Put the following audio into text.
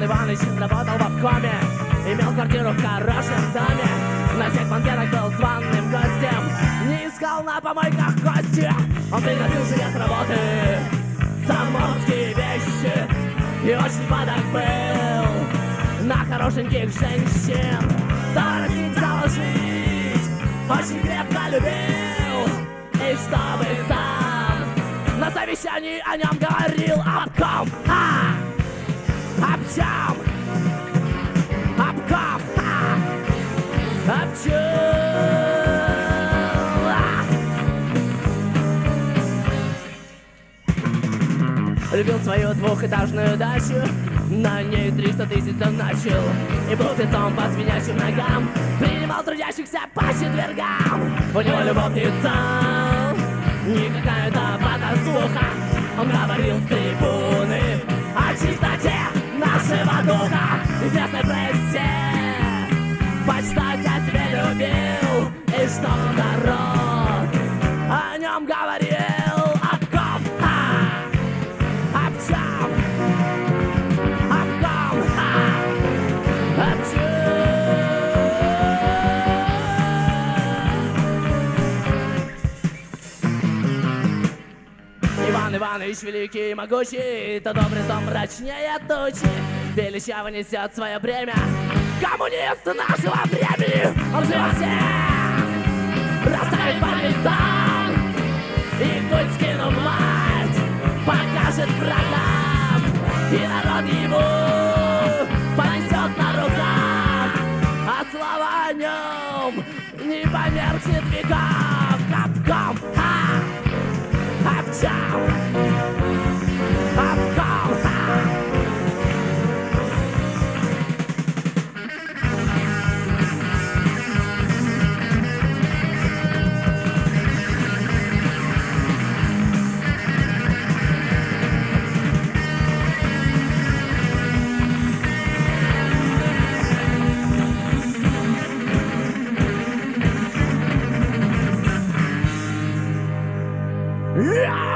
Иван Иванович работал в обкоме, имел квартиру в хорошем доме, на всех банкетах был званым гостем, не искал на помойках кости. Он приносил себе с работы заморские вещи и очень падок был на хорошеньких женщин. Заворотить, заложить, очень крепко любил, и чтобы сам на совещании о нем говорил обком. Об чем? Обком. Об чем? Любил свою двухэтажную дачу, на ней 300 тысяч он начал, и был певцом по звенящим ногам, принимал трудящихся по четвергам. У него любовница не какая-то потаскуха, он говорил с трибуны о чистоте нашего духа. И в местной прессе почитать о себе любил, и что народ о нем говорил. Обком. Об чем? Обком. Об чем? Иван Иванович великий и могучий, то добрый, то мрачнее тучи, величаво несет свое бремя. Коммунист нашего времени, он живет всех расставит по местам, и путь скинув мать покажет врагам, и народ ему понесет на руках, а слава о нем не померкнет в веках. Обком. Обчам. Обком. Yeah!